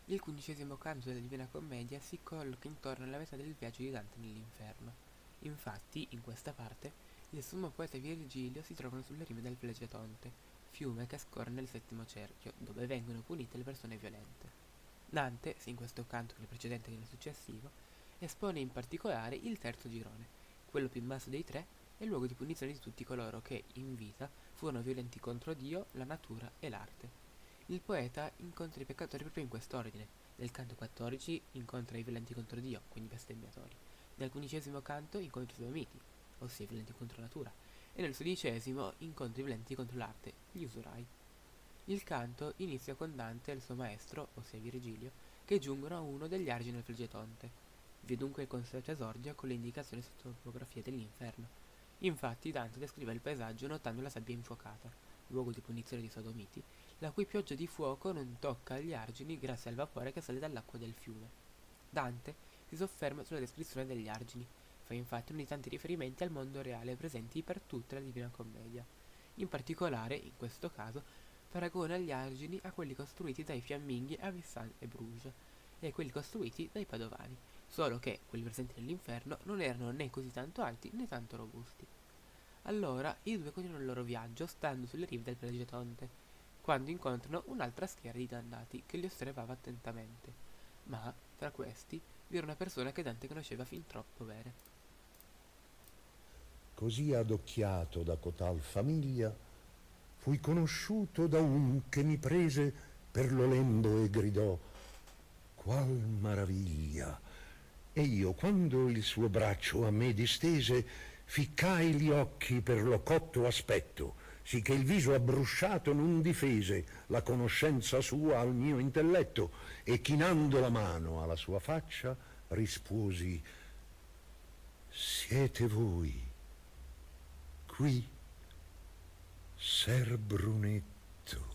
Il 15° canto della Divina Commedia si colloca intorno alla metà del viaggio di Dante nell'inferno. Infatti, in questa parte, il sommo poeta Virgilio si trovano sulle rive del Flegetonte, fiume che scorre nel settimo cerchio, dove vengono punite le persone violente. Dante, sia in questo canto che nel precedente che nel successivo, espone in particolare il terzo girone, quello più basso dei tre, e il luogo di punizione di tutti coloro che, in vita, furono violenti contro Dio, la natura e l'arte. Il poeta incontra i peccatori proprio in quest'ordine. Nel canto 14 incontra i violenti contro Dio, quindi i bestemmiatori. Nel 15° canto incontra i sodomiti, ossia i violenti contro natura. E nel 16° incontra i violenti contro l'arte, gli usurai. Il canto inizia con Dante e il suo maestro, ossia Virgilio, che giungono a uno degli argini del Flegetonte. Vi è dunque il consueto esordio con le indicazioni su topografia dell'inferno. Infatti Dante descrive il paesaggio notando la sabbia infuocata, luogo di punizione dei sodomiti, la cui pioggia di fuoco non tocca gli argini grazie al vapore che sale dall'acqua del fiume. Dante si sofferma sulla descrizione degli argini, fa infatti uno dei tanti riferimenti al mondo reale presenti per tutta la Divina Commedia. In particolare, in questo caso, paragona gli argini a quelli costruiti dai fiamminghi a Vissan e Bruges e quelli costruiti dai padovani, solo che quelli presenti nell'inferno non erano né così tanto alti né tanto robusti. Allora i due continuano il loro viaggio stando sulle rive del Flegetonte, quando incontrano un'altra schiera di dannati che li osservava attentamente. Ma, tra questi, vi era una persona che Dante conosceva fin troppo bene. Così adocchiato da cotal famiglia, fui conosciuto da un che mi prese per lo lembo e gridò: qual maraviglia! E io, quando il suo braccio a me distese, ficcai gli occhi per lo cotto aspetto, sì che il viso abbrusciato non difese la conoscenza sua al mio intelletto, e chinando la mano alla sua faccia risposi: siete voi qui, Ser Brunetto?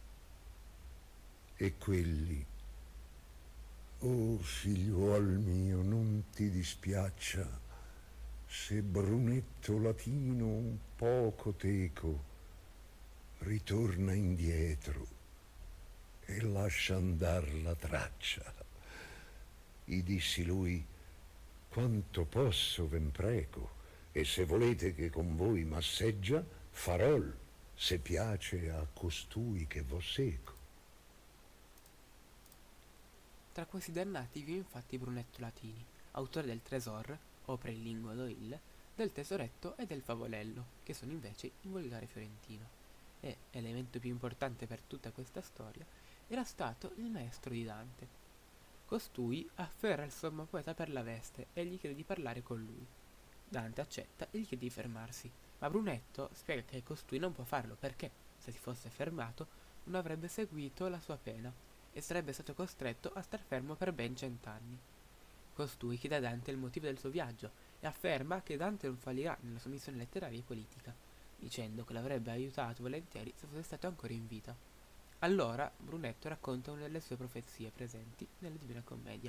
E quelli: oh figliuol mio, non ti dispiaccia se Brunetto latino un poco teco ritorna indietro e lascia andar la traccia. I dissi lui: quanto posso ven prego, e se volete che con voi m'asseggia, farol, se piace a costui che vo seco. Tra questi dannati vi è infatti Brunetto Latini, autore del Tresor, opera in lingua d'Oil, del Tesoretto e del Favolello, che sono invece in volgare fiorentino. E, elemento più importante per tutta questa storia, era stato il maestro di Dante. Costui afferra il sommo poeta per la veste e gli chiede di parlare con lui. Dante accetta e gli chiede di fermarsi, ma Brunetto spiega che costui non può farlo perché, se si fosse fermato, non avrebbe seguito la sua pena e sarebbe stato costretto a star fermo per ben 100 anni. Costui chiede a Dante il motivo del suo viaggio e afferma che Dante non fallirà nella sua missione letteraria e politica, dicendo che l'avrebbe aiutato volentieri se fosse stato ancora in vita. Allora Brunetto racconta una delle sue profezie presenti nella Divina Commedia.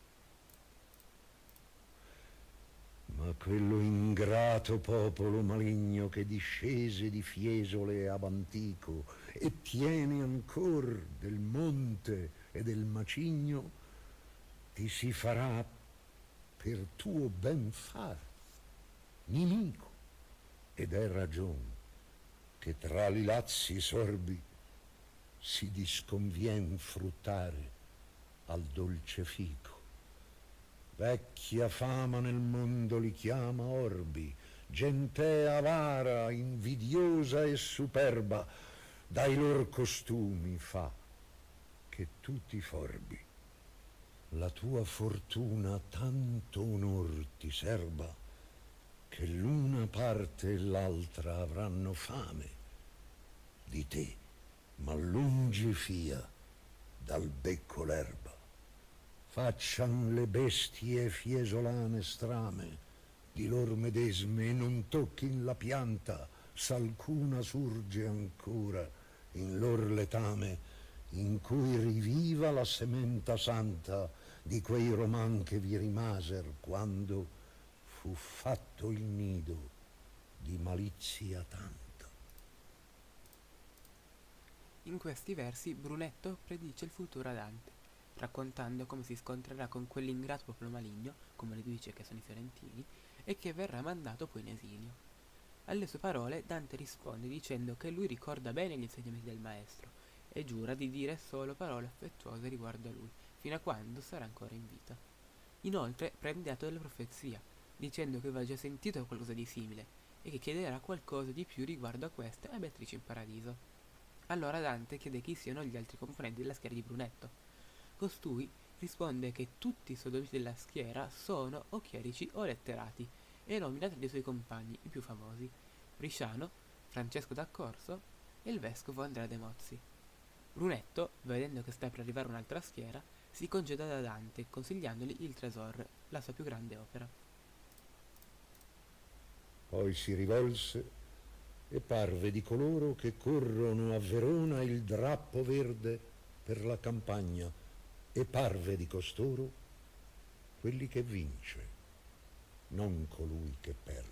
Ma quello ingrato popolo maligno che discese di Fiesole ab antico e tiene ancor del monte e del macigno, ti si farà per tuo ben far nimico, ed è ragion che tra li lazzi sorbi si disconvien fruttare al dolce fico. Vecchia fama nel mondo li chiama orbi, gente avara, invidiosa e superba, dai lor costumi fa che tu ti forbi. La tua fortuna tanto onor ti serba, che l'una parte e l'altra avranno fame di te, ma lungi fia dal becco l'erba. Faccian le bestie fiesolane strame di lor medesme e non tocchino la pianta s'alcuna surge ancora in lor letame, in cui riviva la sementa santa di quei roman che vi rimaser quando fu fatto il nido di malizia tanta. In questi versi Brunetto predice il futuro a Dante. raccontando come si scontrerà con quell'ingrato popolo maligno, come lui dice che sono i fiorentini, e che verrà mandato poi in esilio. Alle sue parole Dante risponde dicendo che lui ricorda bene gli insegnamenti del maestro e giura di dire solo parole affettuose riguardo a lui, fino a quando sarà ancora in vita. Inoltre prende atto della profezia, dicendo che aveva già sentito qualcosa di simile e che chiederà qualcosa di più riguardo a queste a Beatrice in paradiso. Allora Dante chiede chi siano gli altri componenti della schiera di Brunetto. Costui risponde che tutti i sodomiti della schiera sono o chierici o letterati e nomina tre dei suoi compagni, i più famosi: Brisciano, Francesco d'Accorso e il vescovo Andrea de Mozzi. Brunetto, vedendo che sta per arrivare un'altra schiera, si congeda da Dante, consigliandogli il Tresor, la sua più grande opera. Poi si rivolse e parve di coloro che corrono a Verona il drappo verde per la campagna, e parve di costoro quelli che vince, non colui che perde.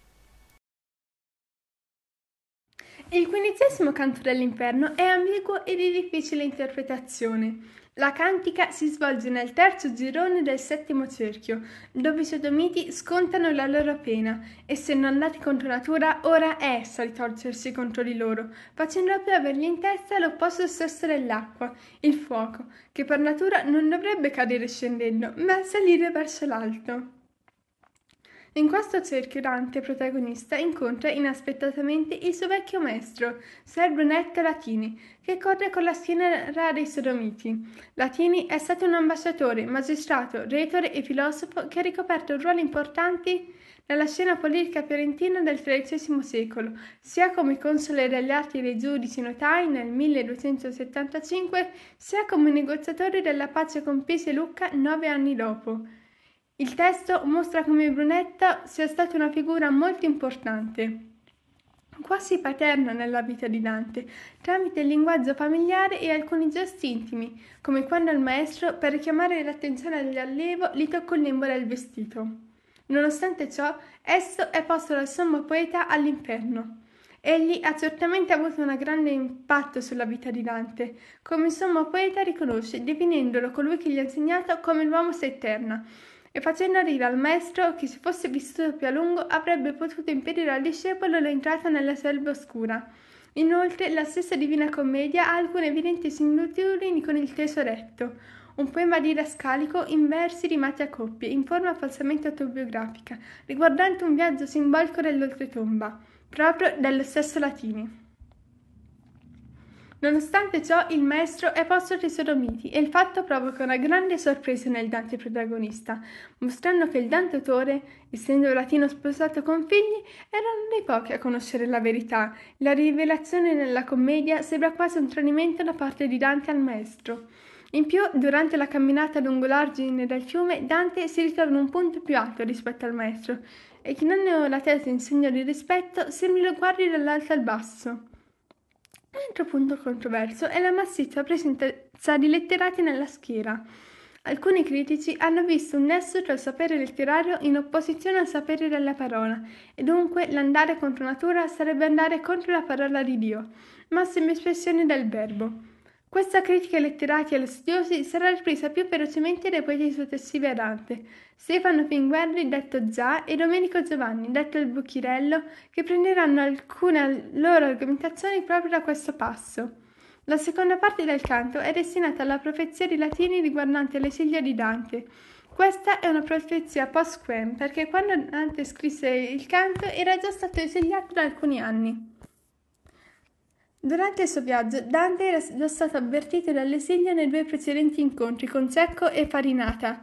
Il 15° canto dell'Inferno è ambiguo e di difficile interpretazione. La cantica si svolge nel terzo girone del 7° cerchio, dove i sodomiti scontano la loro pena, essendo andati contro natura, ora è essa ritorcersi contro di loro, facendo proprio avergli in testa l'opposto sesso dell'acqua, il fuoco, che per natura non dovrebbe cadere scendendo, ma salire verso l'alto. In questo cerchio Dante, protagonista, incontra inaspettatamente il suo vecchio maestro, Ser Brunetto Latini, che corre con la schiera dei Sodomiti. Latini è stato un ambasciatore, magistrato, retore e filosofo che ha ricoperto ruoli importanti nella scena politica fiorentina del XIII secolo, sia come console delle arti dei giudici notai nel 1275, sia come negoziatore della pace con Pisa e Lucca 9 anni dopo. Il testo mostra come Brunetto sia stata una figura molto importante, quasi paterna nella vita di Dante, tramite il linguaggio familiare e alcuni gesti intimi, come quando il maestro, per richiamare l'attenzione dell'allievo, gli toccò il lembo del vestito. Nonostante ciò, esso è posto dal sommo poeta all'inferno. Egli ha certamente avuto un grande impatto sulla vita di Dante, come il sommo poeta riconosce, definendolo colui che gli ha insegnato come l'uomo s'eterna, e facendo dire al maestro che se fosse vissuto più a lungo avrebbe potuto impedire al discepolo l'entrata nella selva oscura. Inoltre, la stessa Divina Commedia ha alcune evidenti similitudini con il Tesoretto, un poema didascalico in versi rimati a coppie, in forma falsamente autobiografica, riguardante un viaggio simbolico dell'oltretomba, proprio dello stesso Latini. Nonostante ciò, il maestro è posto dai Sodomiti e il fatto provoca una grande sorpresa nel Dante protagonista, mostrando che il Dante autore, essendo latino sposato con figli, era uno dei pochi a conoscere la verità. La rivelazione nella commedia sembra quasi un tradimento da parte di Dante al maestro. In più, durante la camminata lungo l'argine del fiume, Dante si ritrova in un punto più alto rispetto al maestro e chinando la testa in segno di rispetto sembra lo guardi dall'alto al basso. Un altro punto controverso è la massiccia presenza di letterati nella schiera. Alcuni critici hanno visto un nesso tra il sapere letterario in opposizione al sapere della parola, e dunque l'andare contro natura sarebbe andare contro la parola di Dio, massima espressione del verbo. Questa critica ai letterati e agli studiosi sarà ripresa più ferocemente dai poeti successivi a Dante, Stefano Pinguerri, detto Già, e Domenico Giovanni, detto il Buchirello, che prenderanno alcune loro argomentazioni proprio da questo passo. La seconda parte del canto è destinata alla profezia di Latini riguardante l'esilio di Dante. Questa è una profezia post-quem, perché quando Dante scrisse il canto era già stato esiliato da alcuni anni. Durante il suo viaggio, Dante era già stato avvertito dall'esilio nei 2 precedenti incontri con Cecco e Farinata,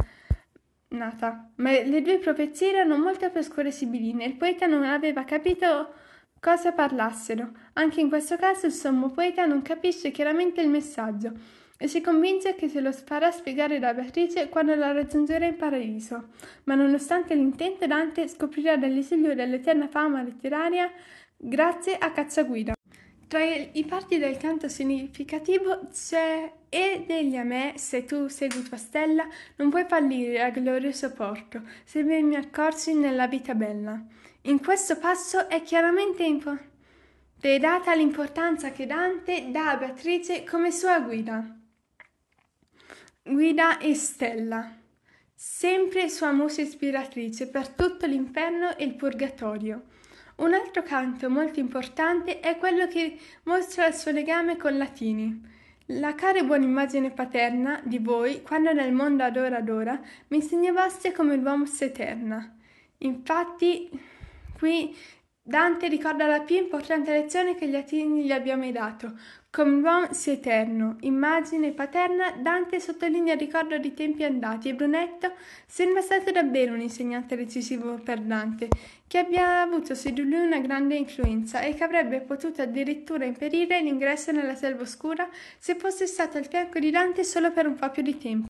ma le 2 profezie erano molto più oscure e sibiline e il poeta non aveva capito cosa parlassero. Anche in questo caso il sommo poeta non capisce chiaramente il messaggio e si convince che se lo farà spiegare da Beatrice quando la raggiungerà in paradiso. Ma nonostante l'intento, Dante scoprirà dall'esilio dell'eterna fama letteraria grazie a Cacciaguida. Tra i parti del canto significativo c'è «E degli a me, se tu segui tua stella, non puoi fallire al glorioso porto, se ben mi accorsi nella vita bella». In questo passo è chiaramente data l'importanza che Dante dà a Beatrice come sua guida. guida e stella, sempre sua musa ispiratrice per tutto l'inferno e il purgatorio. Un altro canto molto importante è quello che mostra il suo legame con Latini. La cara e buona immagine paterna di voi, quando nel mondo ad ora, mi insegnavaste come l'uomus eterna. Infatti, qui Dante ricorda la più importante lezione che gli Latini gli abbia mai dato. Come l'uomo sia eterno, immagine paterna, Dante sottolinea il ricordo di tempi andati e Brunetto sembra stato davvero un insegnante decisivo per Dante, che abbia avuto su di lui una grande influenza e che avrebbe potuto addirittura impedire l'ingresso nella selva oscura se fosse stato al fianco di Dante solo per un po' più di tempo.